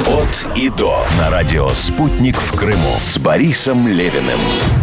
От и до на радио «Спутник» в Крыму с Борисом Левиным.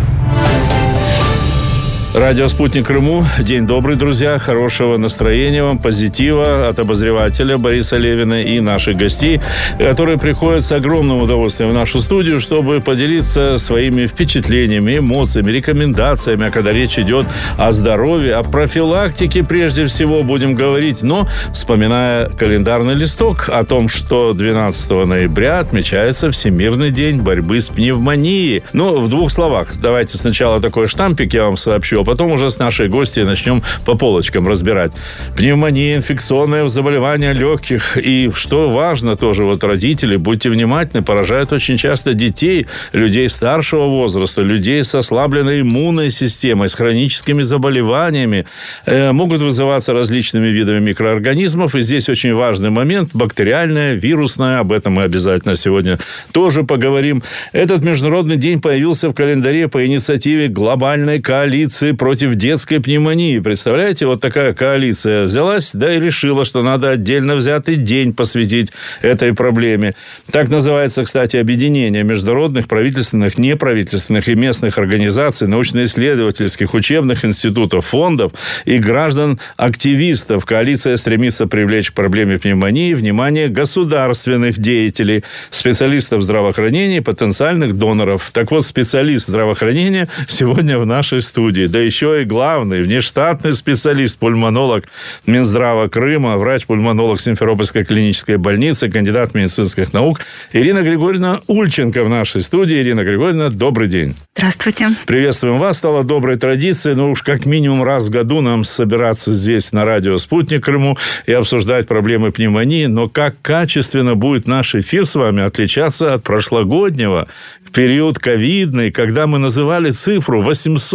Радио «Спутник» Крыму. День добрый, друзья. Хорошего настроения вам, позитива от обозревателя Бориса Левина и наших гостей, которые приходят с огромным удовольствием в нашу студию, чтобы поделиться своими впечатлениями, эмоциями, рекомендациями. А когда речь идет о здоровье, о профилактике, прежде всего, будем говорить, но вспоминая календарный листок о том, что 12 ноября отмечается Всемирный день борьбы с пневмонией. Ну, в двух словах. Давайте сначала такой штампик я вам сообщу, а потом уже с нашей гостьей начнем по полочкам разбирать. Пневмония, инфекционное заболевание легких. И что важно тоже, вот родители, будьте внимательны, поражают очень часто детей, людей старшего возраста, людей с ослабленной иммунной системой, с хроническими заболеваниями. Могут вызываться различными видами микроорганизмов. И здесь очень важный момент – бактериальное, вирусное. Об этом мы обязательно сегодня тоже поговорим. Этот международный день появился в календаре по инициативе глобальной коалиции против детской пневмонии. Представляете, вот такая коалиция взялась, да и решила, что надо отдельно взятый день посвятить этой проблеме. Так называется, кстати, объединение международных, правительственных, неправительственных и местных организаций, научно-исследовательских, учебных институтов, фондов и граждан-активистов. Коалиция стремится привлечь к проблеме пневмонии внимание государственных деятелей, специалистов здравоохранения и потенциальных доноров. Так вот, специалист здравоохранения сегодня в нашей студии. Да еще и главный, внештатный специалист, пульмонолог Минздрава Крыма, врач-пульмонолог Симферопольской клинической больницы, кандидат медицинских наук Ирина Григорьевна Ульченко в нашей студии. Ирина Григорьевна, добрый день. Здравствуйте. Приветствуем вас. Стало доброй традицией, но уж как минимум раз в году нам собираться здесь на радио «Спутник» Крыму и обсуждать проблемы пневмонии. Но как качественно будет наш эфир с вами отличаться от прошлогоднего, в период ковидный, когда мы называли цифру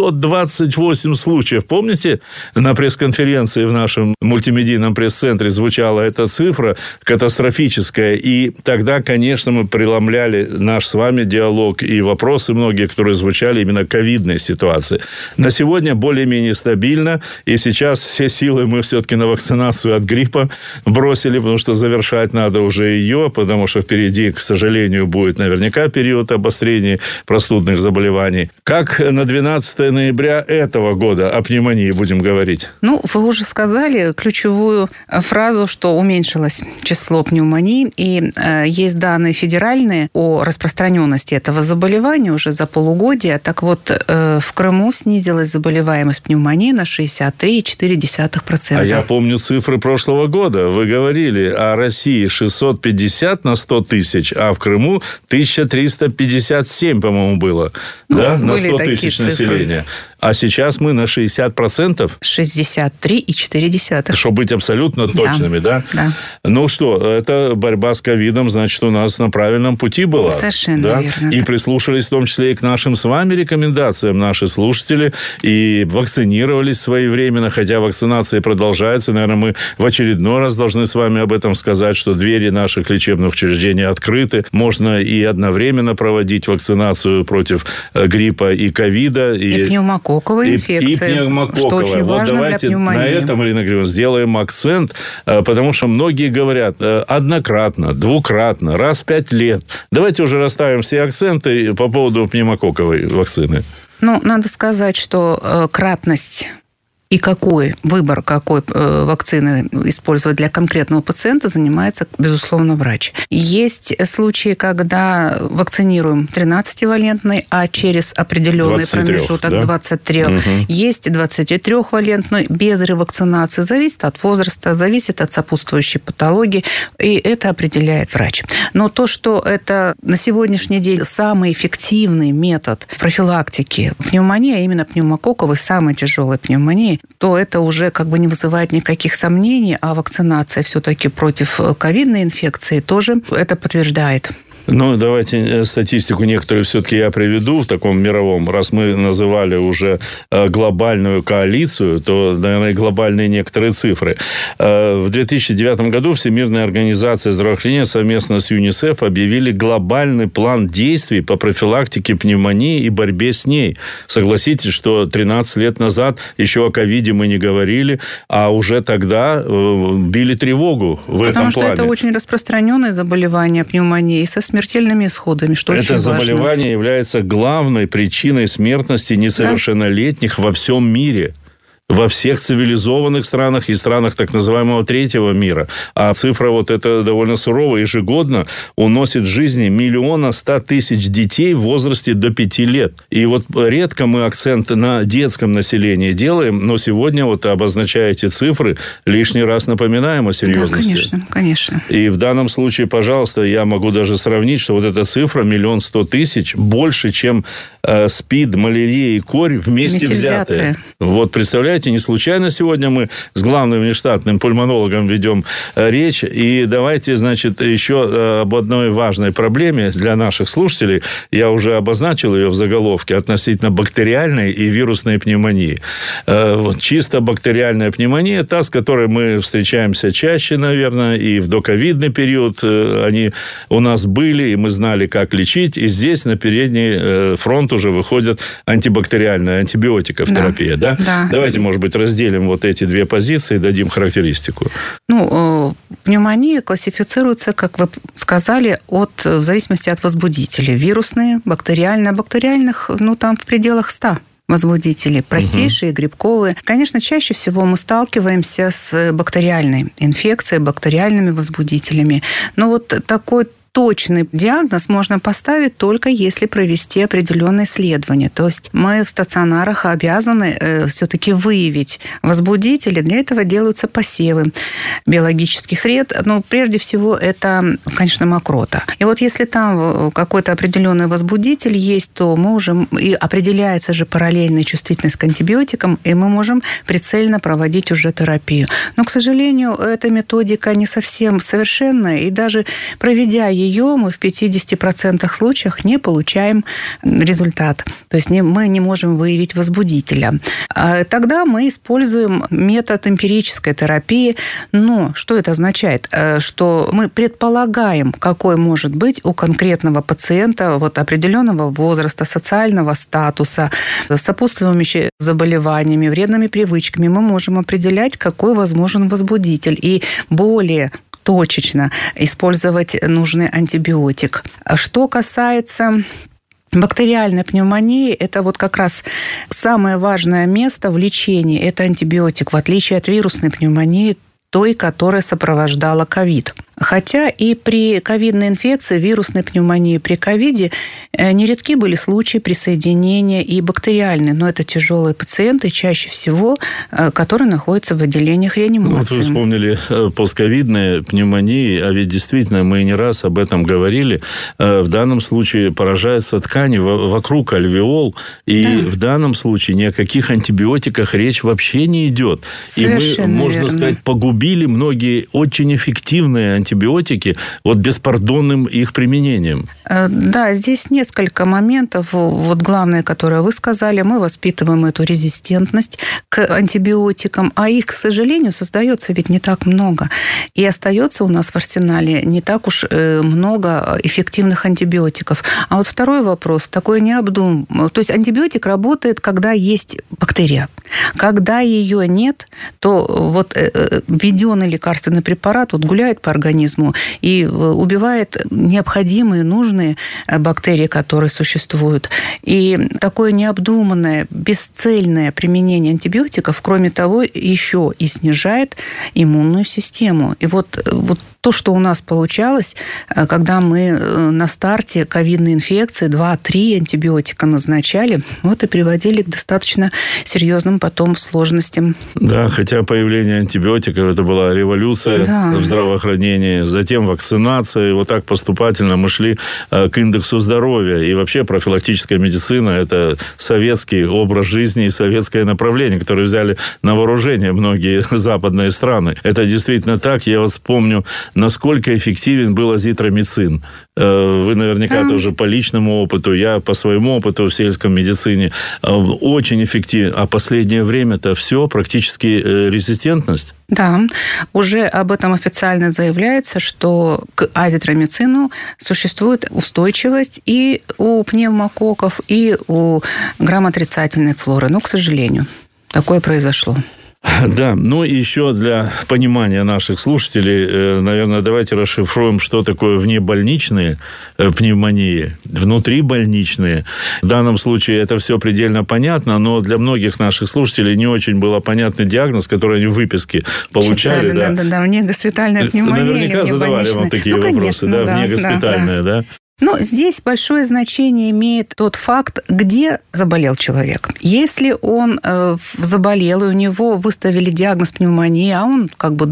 828 случаев. Помните, на пресс-конференции в нашем мультимедийном пресс-центре звучала эта цифра катастрофическая. И тогда, конечно, мы преломляли наш с вами диалог и вопросы многие, которые звучали именно ковидной ситуации. На сегодня более-менее стабильно. И сейчас все силы мы все-таки на вакцинацию от гриппа бросили, потому что завершать надо уже ее, потому что впереди, к сожалению, будет наверняка период обострения простудных заболеваний. Как на 12 ноября этого года о пневмонии будем говорить? Ну, вы уже сказали ключевую фразу, что уменьшилось число пневмоний, и есть данные федеральные о распространенности этого заболевания уже за полугодие. Так вот, в Крыму снизилась заболеваемость пневмонии на 63,4%. А я помню цифры прошлого года. Вы говорили о России 650 на 100 тысяч, а в Крыму 1357, по-моему, было. Ну, да? На 100 такие тысяч цифры. Населения. А сейчас мы на 60%. 63,4%. Чтобы быть абсолютно точными, да? Да. Ну что, это борьба с ковидом, значит, у нас на правильном пути была. Совершенно верно. И прислушались в том числе и к нашим с вами рекомендациям наши слушатели, и вакцинировались своевременно, хотя вакцинация продолжается. Наверное, мы в очередной раз должны с вами об этом сказать, что двери наших лечебных учреждений открыты. Можно и одновременно проводить вакцинацию против гриппа и ковида. И пневмококковой инфекции. И пневмококковая. Что очень важно для пневмонии. На этом, Ирина Григорьевна, сделаем акцент, потому что многие говорят однократно, двукратно, раз в 5 лет. Давайте уже расставим все акценты по поводу пневмококковой вакцины. Ну, надо сказать, что кратность и выбор какой вакцины использовать для конкретного пациента занимается, безусловно, врач. Есть случаи, когда вакцинируем 13-валентный, а через определенный 23, промежуток, да? 23. Угу. Есть 23-валентный без ревакцинации. Зависит от возраста, зависит от сопутствующей патологии, и это определяет врач. Но то, что это на сегодняшний день самый эффективный метод профилактики пневмонии, а именно пневмококковой, самой тяжелой пневмонии, то это уже как бы не вызывает никаких сомнений, а вакцинация все-таки против ковидной инфекции тоже это подтверждает. Ну, давайте статистику некоторую все-таки я приведу в таком мировом. Раз мы называли уже глобальную коалицию, то, наверное, глобальные некоторые цифры. В 2009 году Всемирная организация здравоохранения совместно с ЮНИСЕФ объявили глобальный план действий по профилактике пневмонии и борьбе с ней. Согласитесь, что 13 лет назад еще о ковиде мы не говорили, а уже тогда били тревогу в этом плане. Потому что это очень распространенное заболевание пневмонии со смертельными исходами, что очень важно. Это заболевание является главной причиной смертности несовершеннолетних во всем мире. Во всех цивилизованных странах и странах так называемого третьего мира. А цифра вот эта довольно суровая. Ежегодно уносит жизни 1 100 000 детей в возрасте до 5 лет. И вот редко мы акцент на детском населении делаем, но сегодня, вот обозначая эти цифры, лишний раз напоминаем о серьезности. Да, конечно, конечно. И в данном случае, пожалуйста, я могу даже сравнить, что вот эта цифра 1 100 000 больше, чем СПИД, малярия и корь вместе взятые. Вот представляете, не случайно сегодня мы с главным внештатным пульмонологом ведем речь. И давайте, значит, еще об одной важной проблеме для наших слушателей. Я уже обозначил ее в заголовке относительно бактериальной и вирусной пневмонии. Вот, чисто бактериальная пневмония, та, с которой мы встречаемся чаще, наверное, и в доковидный период они у нас были, и мы знали, как лечить. И здесь на передний фронт уже выходит антибактериальная, антибиотиков терапия. Да? Да. Давайте, может быть, разделим вот эти две позиции, дадим характеристику. Ну, пневмония классифицируется, как вы сказали, в зависимости от возбудителей. Вирусные, бактериальные. Бактериальных, там в пределах 100 возбудителей. Простейшие, грибковые. Конечно, чаще всего мы сталкиваемся с бактериальной инфекцией, бактериальными возбудителями. Но вот такой точный диагноз можно поставить только если провести определенные исследования. То есть мы в стационарах обязаны все-таки выявить возбудители. Для этого делаются посевы биологических сред. Но прежде всего это, конечно, мокрота. И вот если там какой-то определенный возбудитель есть, то мы уже... И определяется же параллельная чувствительность к антибиотикам, и мы можем прицельно проводить уже терапию. Но, к сожалению, эта методика не совсем совершенная, и даже проведя ее, мы в 50% случаев не получаем результат. То есть мы не можем выявить возбудителя. Тогда мы используем метод эмпирической терапии. Но что это означает? Что мы предполагаем, какой может быть у конкретного пациента определенного возраста, социального статуса, с сопутствующими заболеваниями, вредными привычками. Мы можем определять, какой возможен возбудитель. И более точечно использовать нужный антибиотик. Что касается бактериальной пневмонии, это как раз самое важное место в лечении. Это антибиотик, в отличие от вирусной пневмонии, той, которая сопровождала ковид. Хотя и при ковидной инфекции, вирусной пневмонии при ковиде нередки были случаи присоединения и бактериальной, но это тяжелые пациенты, чаще всего, которые находятся в отделениях реанимации. Вы вспомнили постковидные пневмонии, а ведь действительно мы не раз об этом говорили. В данном случае поражаются ткани вокруг альвеол, и в данном случае ни о каких антибиотиках речь вообще не идет. Совершенно и мы, можно сказать, погубили многие очень эффективные антибиотики беспардонным их применением. Да, здесь несколько моментов. Главное, которое вы сказали, мы воспитываем эту резистентность к антибиотикам, а их, к сожалению, создается ведь не так много. И остается у нас в арсенале не так уж много эффективных антибиотиков. А второй вопрос, такой необдуманный. То есть антибиотик работает, когда есть бактерия. Когда ее нет, то введенный лекарственный препарат гуляет по организму и убивает необходимые, нужные бактерии, которые существуют. И такое необдуманное, бесцельное применение антибиотиков, кроме того, еще и снижает иммунную систему. И то, что у нас получалось, когда мы на старте ковидной инфекции 2-3 антибиотика назначали, и приводили к достаточно серьезным потом сложностям. Да, хотя появление антибиотиков, это была революция в здравоохранении, затем вакцинация, и так поступательно мы шли к индексу здоровья. И вообще профилактическая медицина – это советский образ жизни и советское направление, которое взяли на вооружение многие западные страны. Это действительно так. Я помню, насколько эффективен был азитромицин. Вы наверняка тоже по личному опыту, я по своему опыту в сельской медицине. Очень эффективен. А последнее время-то все практически резистентность. Да, уже об этом официально заявляется, что к азитромицину существует устойчивость и у пневмококков, и у грамотрицательной флоры. Но, к сожалению, такое произошло. Да, ну и еще для понимания наших слушателей, наверное, давайте расшифруем, что такое внебольничные пневмонии, внутрибольничные. В данном случае это все предельно понятно, но для многих наших слушателей не очень был понятный диагноз, который они в выписке получали. Да, внегоспитальная пневмония. Наверняка задавали вам такие вопросы, конечно, внегоспитальная, да? Но здесь большое значение имеет тот факт, где заболел человек. Если он заболел, и у него выставили диагноз пневмонии, а он как бы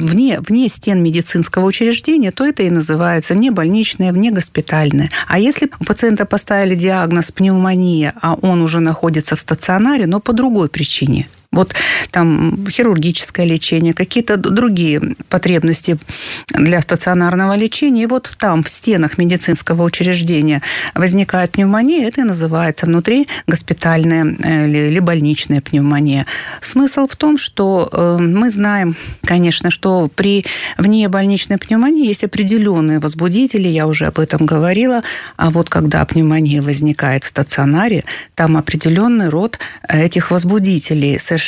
вне стен медицинского учреждения, то это и называется внебольничное, внегоспитальное. А если у пациента поставили диагноз пневмония, а он уже находится в стационаре, но по другой причине, вот там хирургическое лечение, какие-то другие потребности для стационарного лечения. И вот там, в стенах медицинского учреждения возникает пневмония, это и называется внутригоспитальная или больничная пневмония. Смысл в том, что мы знаем, конечно, что при внебольничной пневмонии есть определенные возбудители, я уже об этом говорила, а вот когда пневмония возникает в стационаре, там определенный род этих возбудителей совершенно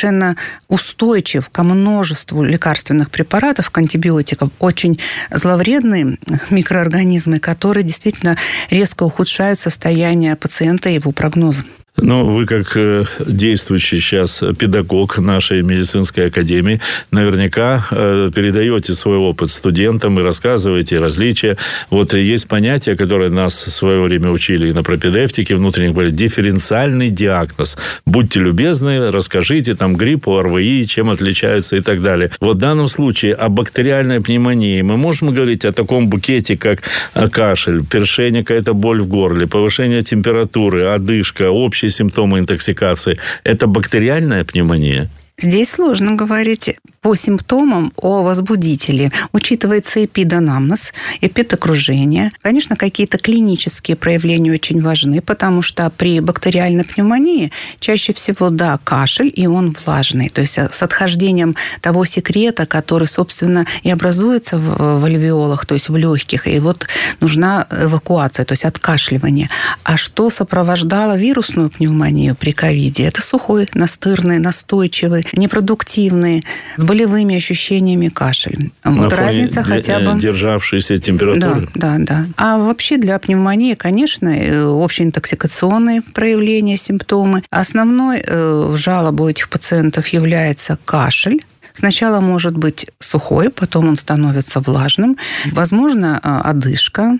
устойчив ко множеству лекарственных препаратов, к антибиотикам, очень зловредные микроорганизмы, которые действительно резко ухудшают состояние пациента и его прогноза. Ну, вы как действующий сейчас педагог нашей медицинской академии наверняка передаете свой опыт студентам и рассказываете различия. Вот есть понятие, которое нас в свое время учили на пропедевтике внутренних болезней, дифференциальный диагноз. Будьте любезны, расскажите там грипп, ОРВИ, чем отличаются и так далее. Вот в данном случае о бактериальной пневмонии мы можем говорить о таком букете, как кашель, першение, какая-то боль в горле, повышение температуры, одышка, общие симптомы интоксикации. Это бактериальная пневмония? Здесь сложно говорить по симптомам о возбудителе. Учитывается эпиданамнез, эпидокружение. Конечно, какие-то клинические проявления очень важны, потому что при бактериальной пневмонии чаще всего, да, кашель, и он влажный. То есть с отхождением того секрета, который, собственно, и образуется в альвеолах, то есть в легких. И вот нужна эвакуация, то есть откашливание. А что сопровождало вирусную пневмонию при ковиде? Это сухой, настырный, настойчивый, непродуктивный, с болевыми ощущениями кашель. Вот разница хотя бы... державшейся температуры. Да. А вообще для пневмонии, конечно, общеинтоксикационные проявления, симптомы. Основной жалобой у этих пациентов является кашель. Сначала может быть сухой, потом он становится влажным. Возможно, одышка,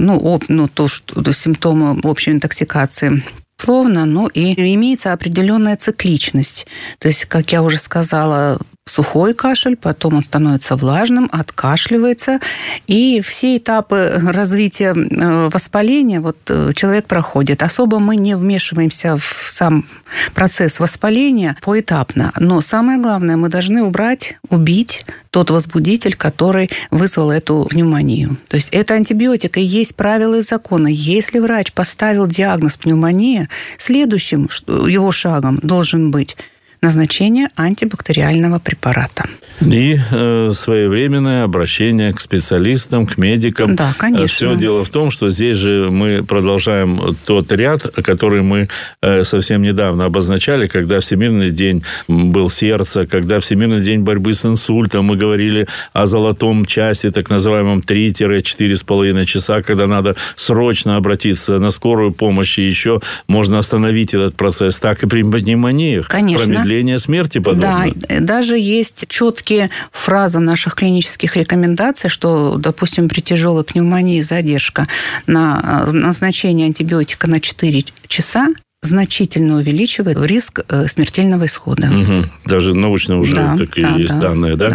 симптомы общей интоксикации. Словно, и имеется определенная цикличность. То есть, как я уже сказала, сухой кашель, потом он становится влажным, откашливается. И все этапы развития воспаления человек проходит. Особо мы не вмешиваемся в сам процесс воспаления поэтапно. Но самое главное, мы должны убить тот возбудитель, который вызвал эту пневмонию. То есть это антибиотик, и есть правила и законы. Если врач поставил диагноз пневмония, следующим его шагом должен быть назначение антибактериального препарата. И своевременное обращение к специалистам, к медикам. Да, конечно. Все дело в том, что здесь же мы продолжаем тот ряд, который мы совсем недавно обозначали, когда Всемирный день был сердца, когда Всемирный день борьбы с инсультом, мы говорили о золотом часе, так называемом 3-4,5 часа, когда надо срочно обратиться на скорую помощь, и еще можно остановить этот процесс. Так и при пневмониях. Конечно. Промедление смерти подобно. Да, даже есть четкие фразы наших клинических рекомендаций, что, допустим, при тяжелой пневмонии задержка на назначение антибиотика на 4 часа значительно увеличивает риск смертельного исхода. Угу. Даже научно уже такие есть данные, да?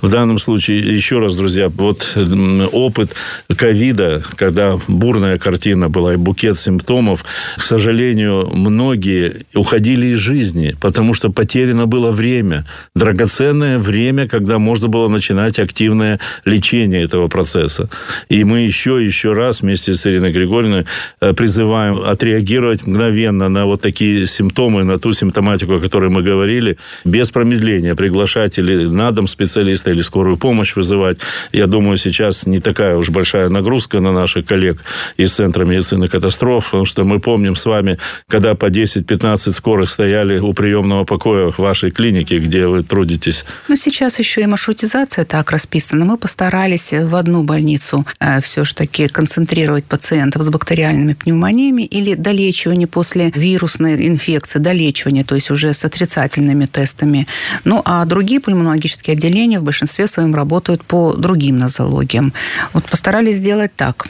В данном случае, еще раз, друзья, вот опыт ковида, когда бурная картина была и букет симптомов, к сожалению, многие уходили из жизни, потому что потеряно было время, драгоценное время, когда можно было начинать активное лечение этого процесса. И мы еще раз вместе с Ириной Григорьевной призываем отреагировать мгновенно на вот такие симптомы, на ту симптоматику, о которой мы говорили, без промедления приглашать или на дом специалиста, или скорую помощь вызывать. Я думаю, сейчас не такая уж большая нагрузка на наших коллег из Центра медицины катастроф, потому что мы помним с вами, когда по 10-15 скорых стояли у приемного покоя в вашей клинике, где вы трудитесь. Ну, сейчас еще и маршрутизация так расписана. Мы постарались в одну больницу все же таки концентрировать пациентов с бактериальными пневмониями или долечивание после вирусной инфекции, долечивание, то есть уже с отрицательными тестами. Ну, а другие пульмонологические отделения в большинстве своем работают по другим нозологиям. Вот постарались сделать так.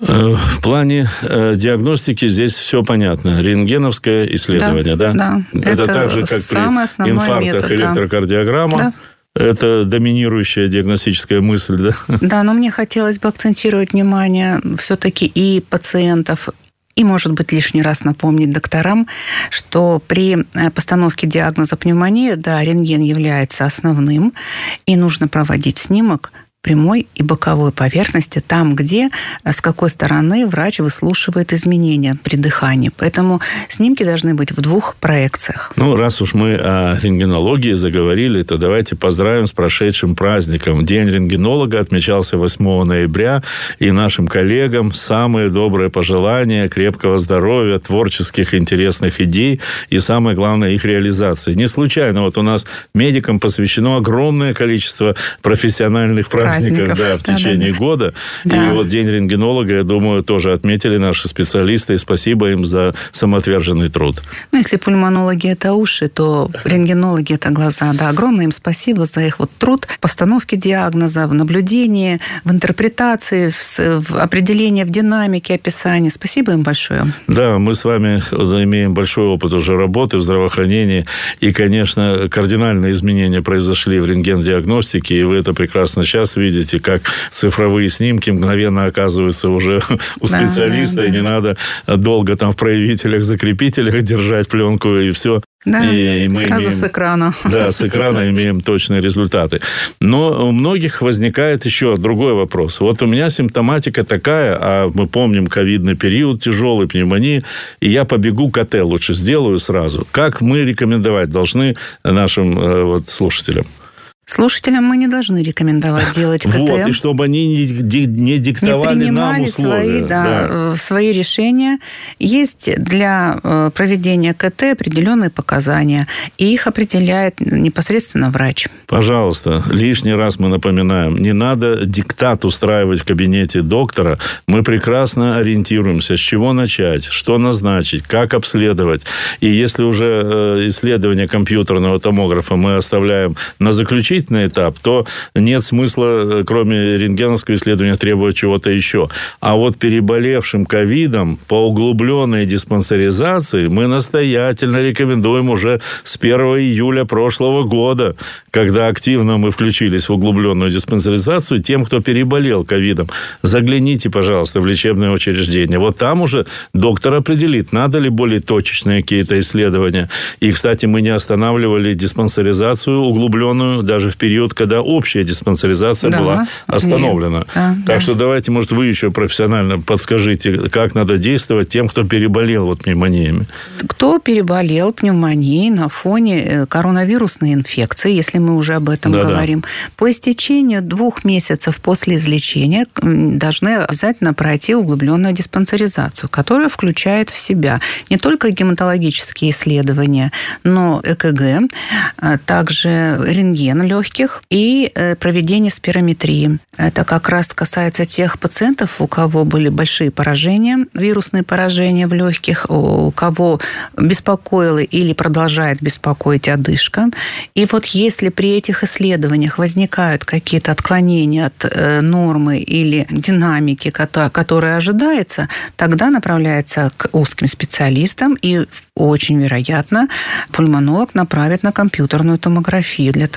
В плане диагностики здесь все понятно. Рентгеновское исследование, да? Да. Это так же, как при инфарктах, метод, электрокардиограмма. Да. Это доминирующая диагностическая мысль, да? Да, но мне хотелось бы акцентировать внимание все-таки и пациентов, и, может быть, лишний раз напомнить докторам, что при постановке диагноза пневмония, да, рентген является основным, и нужно проводить снимок прямой и боковой поверхности, там, где, с какой стороны врач выслушивает изменения при дыхании. Поэтому снимки должны быть в двух проекциях. Ну, раз уж мы о рентгенологии заговорили, то давайте поздравим с прошедшим праздником. День рентгенолога отмечался 8 ноября, и нашим коллегам самые добрые пожелания, крепкого здоровья, творческих, интересных идей и, самое главное, их реализации. Не случайно вот у нас медикам посвящено огромное количество профессиональных праздников, да, в течение года. Да. И вот День рентгенолога, я думаю, тоже отметили наши специалисты, и спасибо им за самоотверженный труд. Ну, если пульмонологи – это уши, то рентгенологи – это глаза. Да, огромное им спасибо за их вот труд в постановке диагноза, в наблюдении, в интерпретации, в определении, в динамике описания. Спасибо им большое. Да, мы с вами имеем большой опыт уже работы в здравоохранении, и, конечно, кардинальные изменения произошли в рентген-диагностике, и вы это прекрасно сейчас видите, как цифровые снимки мгновенно оказываются уже у специалиста, и не надо долго там в проявителях, закрепителях держать пленку, и все. Да, и мы сразу с экрана. Да, с экрана имеем точные результаты. Но у многих возникает еще другой вопрос. Вот у меня симптоматика такая, а мы помним ковидный период, тяжелой пневмонии, и я побегу КТ лучше сделаю сразу. Как мы рекомендовать должны нашим слушателям? Слушателям мы не должны рекомендовать делать КТ. Вот, и чтобы они не диктовали нам условия. Свои решения. Есть для проведения КТ определенные показания, и их определяет непосредственно врач. Пожалуйста, лишний раз мы напоминаем, не надо диктат устраивать в кабинете доктора. Мы прекрасно ориентируемся, с чего начать, что назначить, как обследовать. И если уже исследование компьютерного томографа мы оставляем на заключительный этап, то нет смысла, кроме рентгеновского исследования, требовать чего-то еще. А вот переболевшим ковидом по углубленной диспансеризации мы настоятельно рекомендуем уже с 1 июля прошлого года, когда активно мы включились в углубленную диспансеризацию, тем, кто переболел ковидом. Загляните, пожалуйста, в лечебное учреждение. Вот там уже доктор определит, надо ли более точечные какие-то исследования. И, кстати, мы не останавливали диспансеризацию углубленную даже в период, когда общая диспансеризация была остановлена. Так что давайте, может, вы еще профессионально подскажите, как надо действовать тем, кто переболел пневмониями. Кто переболел пневмонией на фоне коронавирусной инфекции, если мы уже об этом говорим, по истечению 2 месяцев после излечения должны обязательно пройти углубленную диспансеризацию, которая включает в себя не только гематологические исследования, но ЭКГ, также рентген легких и проведение спирометрии. Это как раз касается тех пациентов, у кого были большие поражения, вирусные поражения в легких, у кого беспокоила или продолжает беспокоить одышка. И вот если при этих исследованиях возникают какие-то отклонения от нормы или динамики, которая ожидается, тогда направляется к узким специалистам, и очень вероятно пульмонолог направит на компьютерную томографию для того, чтобы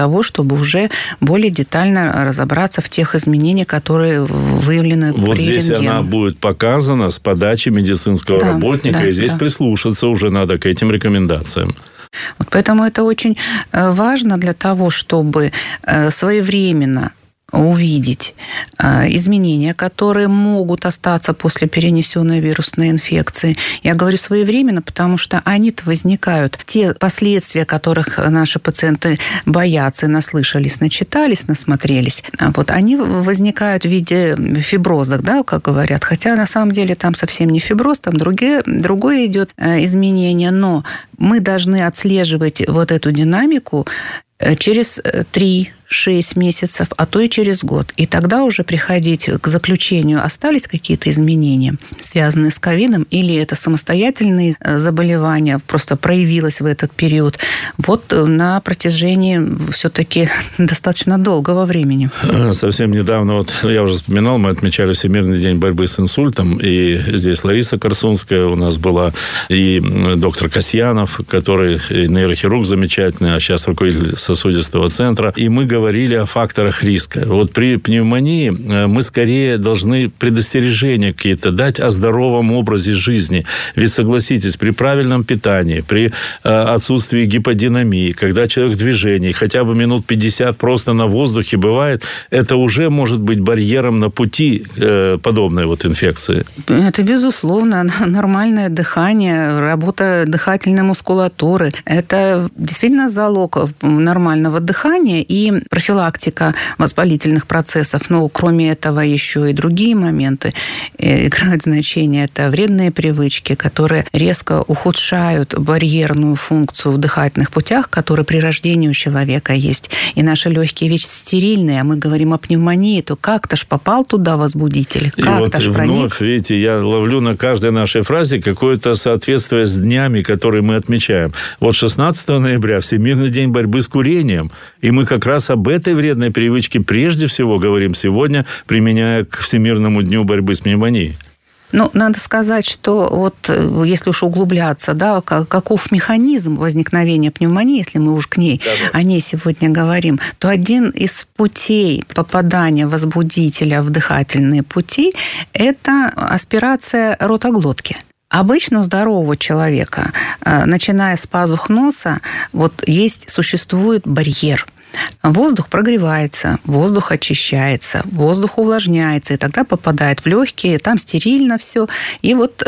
чтобы уже более детально разобраться в тех изменениях, которые выявлены вот при здесь рентгене. она будет показана с подачи медицинского работника, и здесь прислушаться уже надо к этим рекомендациям. Вот поэтому это очень важно для того, чтобы своевременно увидеть изменения, которые могут остаться после перенесенной вирусной инфекции. Я говорю своевременно, потому что они-то возникают. Те последствия, которых наши пациенты боятся, наслышались, начитались, насмотрелись, вот они возникают в виде фиброза, да, как говорят. Хотя на самом деле там совсем не фиброз, там другое идет изменение, но мы должны отслеживать вот эту динамику через 3-6 месяцев, а то и через год. И тогда уже приходить к заключению, остались какие-то изменения, связанные с ковидом, или это самостоятельные заболевания, просто проявилось в этот период. Вот на протяжении все-таки достаточно долгого времени. Совсем недавно, вот я уже вспоминал, мы отмечали Всемирный день борьбы с инсультом, и здесь Лариса Корсунская у нас была, и доктор Касьянов, который нейрохирург замечательный, а сейчас руководитель сосудистого центра. И мы говорили о факторах риска. Вот при пневмонии мы скорее должны предостережения какие-то дать о здоровом образе жизни. Ведь, согласитесь, при правильном питании, при отсутствии гиподинамии, когда человек в движении, хотя бы минут 50 просто на воздухе бывает, это уже может быть барьером на пути подобной вот инфекции. Это, безусловно, нормальное дыхание, работа дыхательной мускулатуры. Это действительно залог нормального дыхания и профилактика воспалительных процессов. Но кроме этого еще и другие моменты играют значение. Это вредные привычки, которые резко ухудшают барьерную функцию в дыхательных путях, которые при рождении у человека есть. И наши легкие ведь стерильные, а мы говорим о пневмонии, то как-то ж попал туда возбудитель. И вот вновь, видите, я ловлю на каждой нашей фразе какое-то соответствие с днями, которые мы отмечаем. Вот 16 ноября Всемирный день борьбы с курением. И мы как раз об этой вредной привычке прежде всего говорим сегодня, применяя к Всемирному дню борьбы с пневмонией. Ну, надо сказать, что вот если уж углубляться, да, каков механизм возникновения пневмонии, если мы уж к ней, о ней сегодня говорим, то один из путей попадания возбудителя в дыхательные пути – это аспирация ротоглотки. Обычно у здорового человека, начиная с пазух носа, вот существует барьер. Воздух прогревается, воздух очищается, воздух увлажняется, и тогда попадает в легкие, там стерильно все, и вот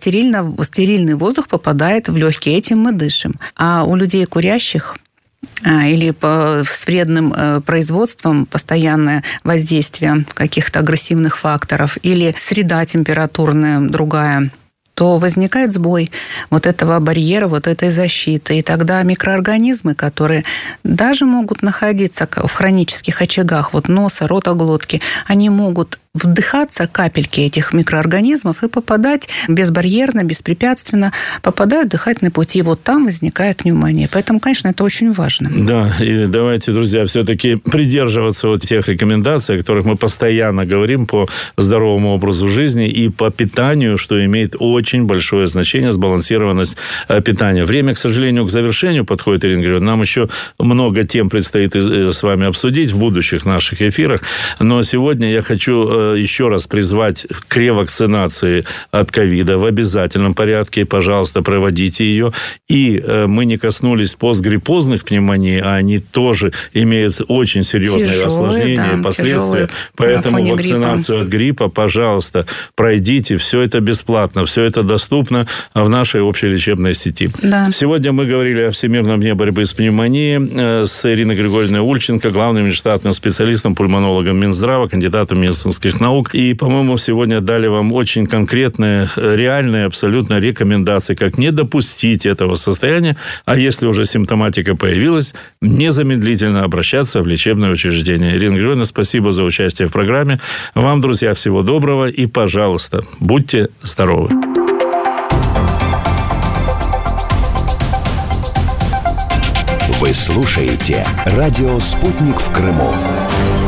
стерильный воздух попадает в легкие, этим мы дышим. А у людей курящих или с вредным производством, постоянное воздействие каких-то агрессивных факторов, или среда температурная другая, то возникает сбой вот этого барьера, вот этой защиты. И тогда микроорганизмы, которые даже могут находиться в хронических очагах вот носа, рота, глотки, они могут вдыхаться, капельки этих микроорганизмов, и попадать безбарьерно, беспрепятственно, попадают в дыхательные пути. И вот там возникает пневмония. Поэтому, конечно, это очень важно. Да, и давайте, друзья, все-таки придерживаться вот тех рекомендаций, о которых мы постоянно говорим по здоровому образу жизни и по питанию, что имеет очень большое значение, сбалансированность питания. Время, к сожалению, к завершению подходит, Ирина Григорьевна. Нам еще много тем предстоит с вами обсудить в будущих наших эфирах. Но сегодня я хочу еще раз призвать к ревакцинации от ковида в обязательном порядке. Пожалуйста, проводите ее. И мы не коснулись постгриппозных пневмоний, а они тоже имеют очень серьезные осложнения, последствия. Поэтому вакцинацию от гриппа, пожалуйста, пройдите. Все это бесплатно, все это доступно в нашей общей лечебной сети. Да. Сегодня мы говорили о Всемирном дне борьбы с пневмонией с Ириной Григорьевной Ульченко, главным штатным специалистом, пульмонологом Минздрава, кандидатом медицинских наук. И, по-моему, сегодня дали вам очень конкретные, реальные абсолютно рекомендации, как не допустить этого состояния, а если уже симптоматика появилась, незамедлительно обращаться в лечебное учреждение. Ирина Григорьевна, спасибо за участие в программе. Вам, друзья, всего доброго и, пожалуйста, будьте здоровы. Вы слушаете «Радио Спутник» в Крыму.